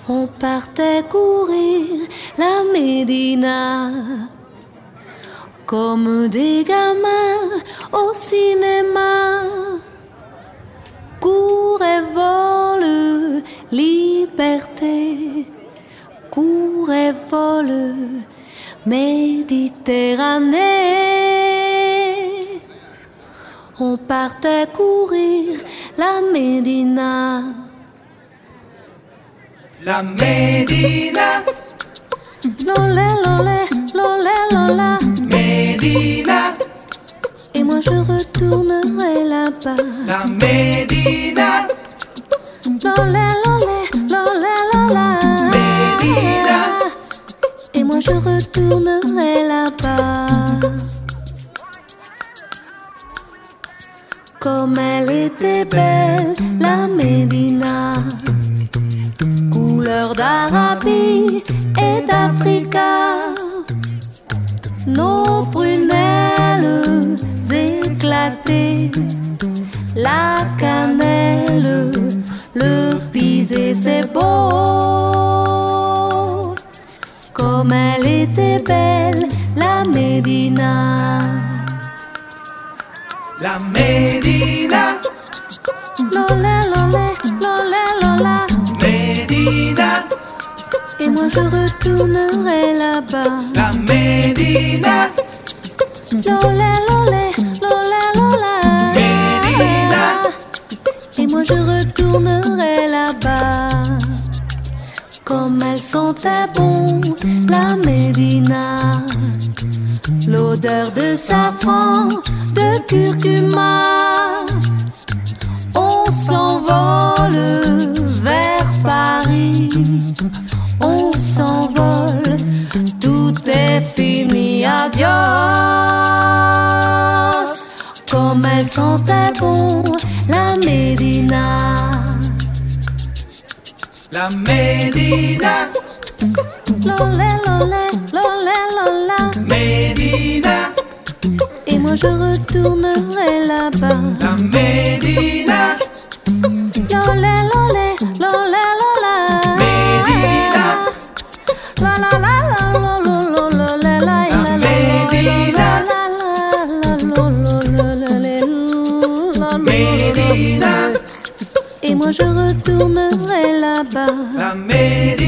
On partait courir la Médina comme des gamins au cinéma. Cours et vole, liberté. Cours et vole, Méditerranée. On partait courir la Médina. La Médina. Lolé, lolé, lolé, lola. Médina. Et moi je retournerai là-bas. La Médina. Lolé, lolé, lolé, lola. Médina. Et moi je retournerai là-bas. Comme elle était belle, la Médina. Couleur d'Arabie et d'Africa. Nos prunelles éclatées, la cannelle, le pisé, c'est beau. Comme elle était belle, la Médina. La Médina. Lolé, lolé, lolé, lola. Médina. Et moi je retournerai là-bas. La Médina. Lolé, lolé, lolé, lola. Médina. Et moi je retournerai là-bas. Comme elle sentait bon, la Médina. L'odeur de safran, de curcuma. On s'envole vers Paris. On s'envole, tout est fini, adios. Comme elle sentait bon, la Médina. La Médina. Lolé, lolé, lolé, lola. Médina. Et moi je retournerai là-bas. La Médina. Lolé, lolé, lolé, lola. Médina. La la la la la la la la la la la Médina. Et moi je retournerai là-bas. La Médina.